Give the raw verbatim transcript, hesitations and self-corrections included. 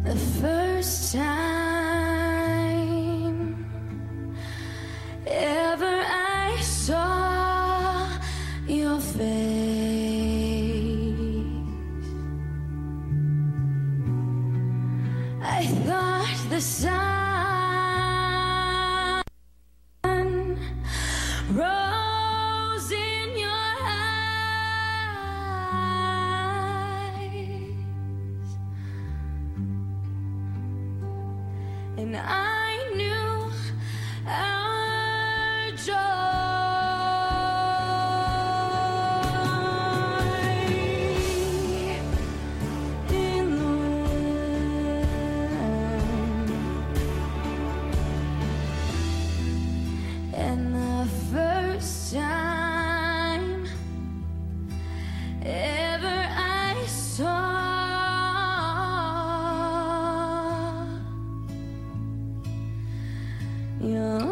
The first time ever I saw your face, I thought the sun rose in your eyes, and I knew our joy in the wind. And the first time ever I saw your